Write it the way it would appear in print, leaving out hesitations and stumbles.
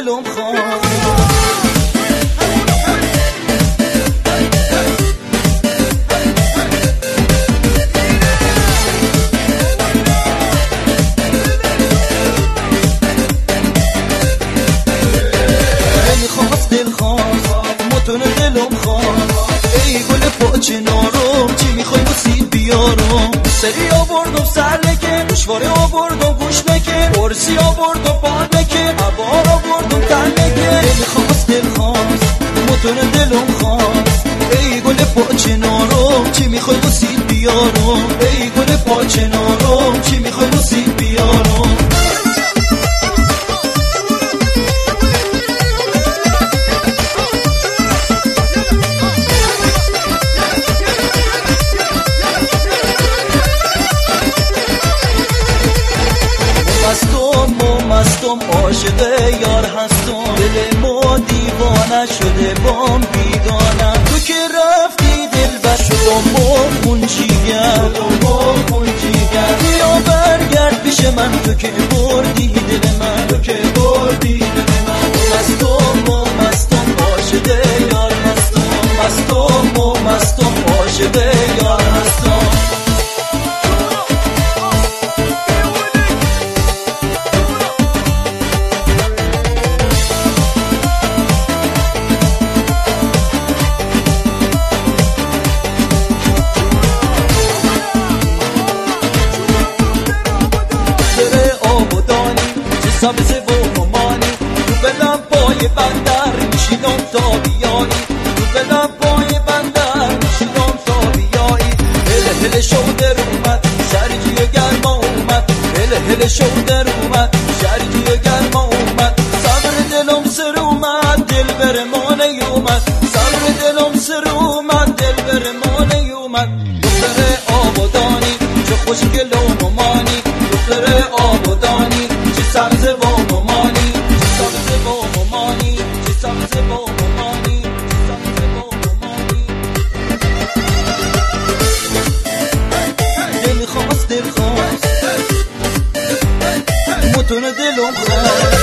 دلم خواست. موتور دلم خواست. ای گل پاچه نارم چی میخوای بسید بیارم؟ سری آوردم سر نکن، گوشواره آوردم گوش نکن، پرسی آوردم پا نکن، عبار آوردم تن نکن. دل خواست موتور دلم خواست. ای گل پاچه نارم چی میخوای بسید بیارم؟ ای گل پاچه نارم چی میخوای بسید بیارم؟ مستم عاشق یار هستم، دل ما دیوانه شده بام بیگانم. تو که رفتی دلبر شدم خون جیگر، بیا برگرد پیش من، تو که بردی دل من، تو که بردی دل من. مستم عاشق یار هستم، مستم عاشق یار هستم. سبز و ممانی تو بلم پای بندر میشینم تا بیایی، تو بلم پای بندر میشینم تا بیایی. هله شودر اومد شرجی گرما اومد، هله شودر اومد شرجی گرما اومد. صبر دلم سر اومد دل بر ما نیومد، صبر دلم سر اومد دل بر ما نیومد. دختر آبادانی چه خوشگل و ممانی، دختر آبادانی چه سبز و ممانی، چه سبز و ممانی، چه سبز و ممانی، چه سبز و ممانی. دل خواست موتور دلم خواست.